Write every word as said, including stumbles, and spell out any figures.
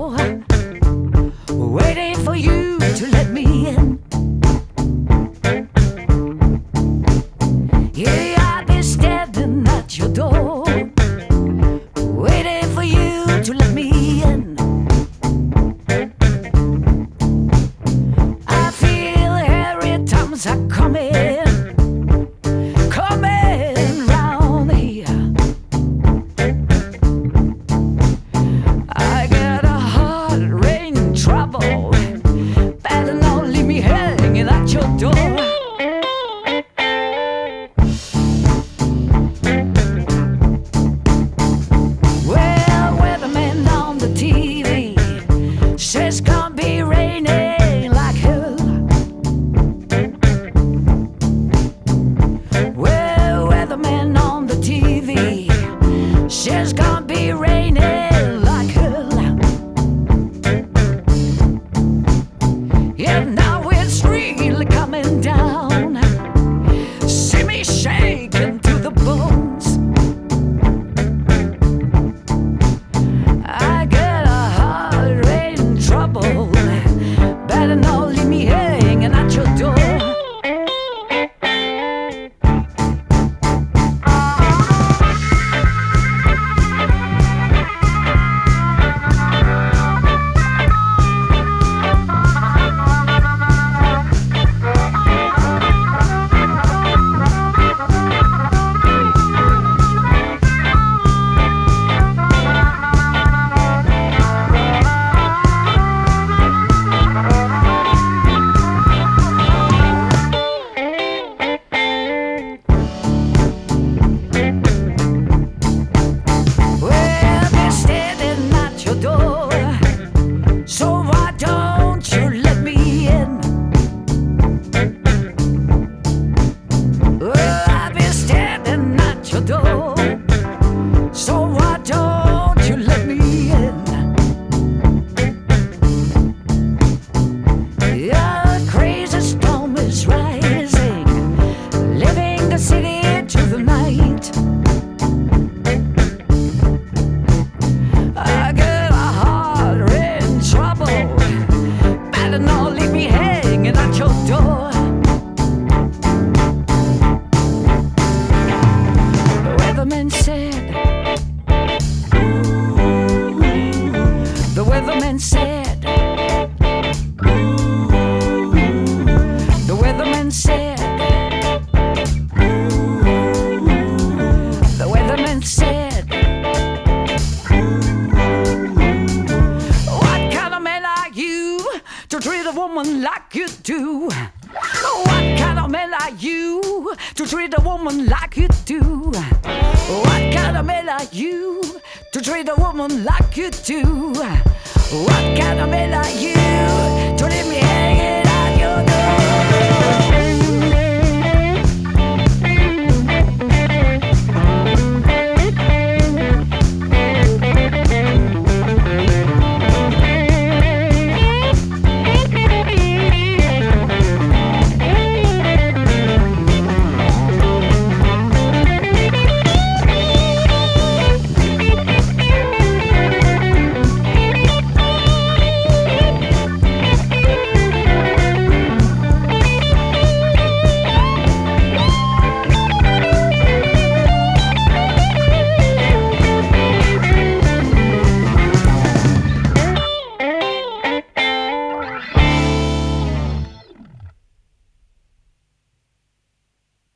door, waiting for you to let me in. Yeah, I've been standing at your door, waiting for you to let me in. I feel hairy times are coming, coming round here. I got a heart rain trouble, better not leave me hanging at your door. Well, weatherman on the T V says gonna be raining like hell. Well, weatherman on the T V says gonna be raining like hell. Yeah, now it's really coming down. See me shaking to the bones. I got a heart rain trouble, better not leave me hanging at your door. Well, they're standing at your door, so why don't you let me in? Well, I've been standing at your door, so why don't you let me in? Yeah, a crazy storm is rising, leaving the city to the night. I got a heart in trouble, better not leave me hanging at your door. The weatherman said, the weatherman said, the weatherman said, the weatherman said, what kind of man are you to treat a woman like you do? What kind of man are you to treat a woman like you do? What kind of man are you to treat a woman like you do? What kind of man are you to leave me hanging